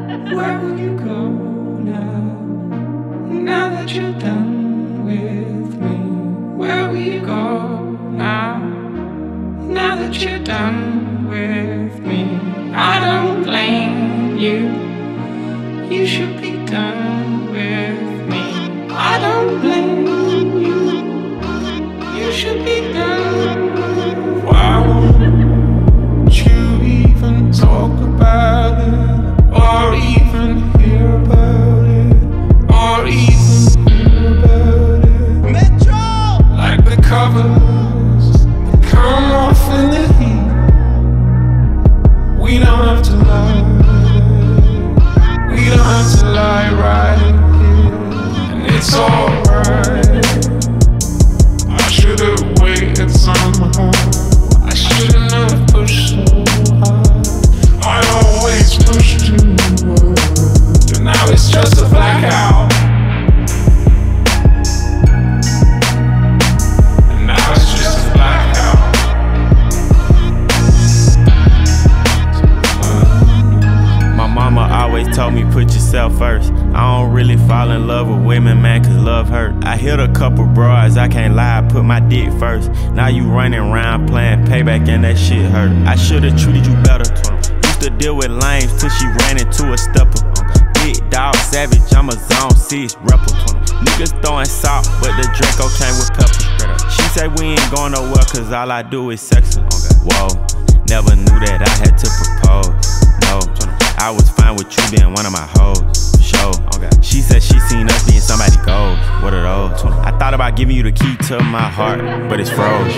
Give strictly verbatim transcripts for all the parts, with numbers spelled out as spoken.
Where will you go now? Now that you're done with me, where will you go now? Now that you're done with me, I don't blame you. You should be done with me. I don't blame you. You should be done. Why won't you even talk about it, or even hear about it, or even hear about it? Metro! Like the covers that come off in the heat. We don't have to lie. We don't have to lie right here, and it's alright. I should've waited somehow. I shouldn't have pushed so hard. I always push too much, and now it's just a blackout. And now it's just a blackout. My mama always told me put yourself first. I don't really fall in love with women, man, cause love hurt. I hit a couple broads, I can't lie, I put my dick first. Now you running around playing payback and that shit hurt. I should've treated you better. Used to deal with lames till she ran into a stepper. Big dog savage, I'm a zone six rapper. Niggas throwing salt, but the Draco came with pepper. She say we ain't going nowhere cause all I do is sex her. Whoa, never knew that I had to propose. No, I was fine with you being one of my hoes. Show. She said she seen us being somebody gold. What are those? I thought about giving you the key to my heart, but it's froze.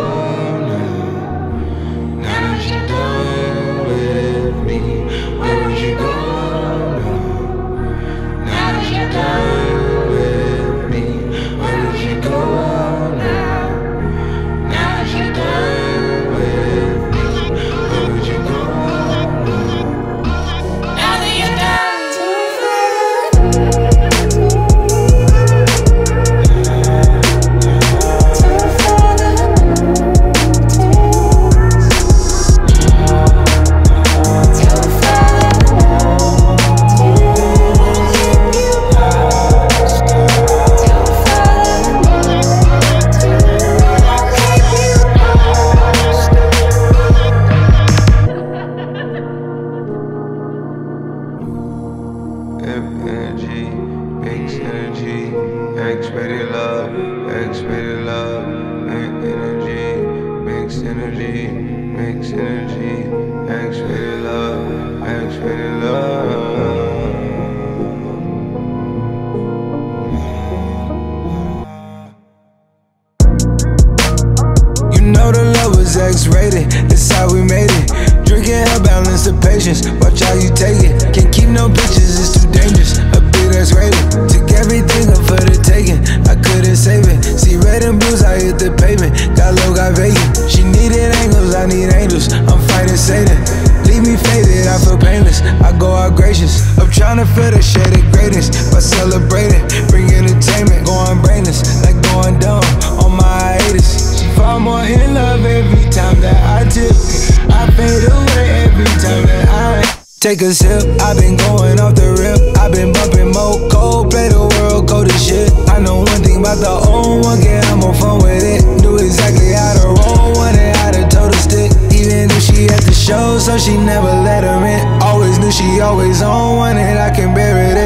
Energy, mix energy, X-rated love, X-rated love, energy, mix energy, mix energy, X-rated love, X-rated love. You know the love was X-rated, that's how we made it. Drinking help balance the patience, watch how you take it. Can't keep no bitches, it's too dangerous. A big that's rated, took everything up for the taking. I couldn't save it. See red and blues, I hit the pavement. Got low, got vacant. She needed angles, I need angels. I'm fighting Satan. Leave me faded, I feel painless. I go out gracious. I'm trying to feel the shade of greatness by celebrating. Bring entertainment, going brainless, like going dumb on my hiatus. She fall more in love every time that I tip. I fade away every time that I take a sip. I've been going off the rip. I've been bumping more cold, play the world cold as shit. I know one thing about the old one, get I'm more fun with it. Knew exactly how to roll one and how to toe the stick. Even if she at the show, so she never let her in. Always knew she always on one and I can bear it.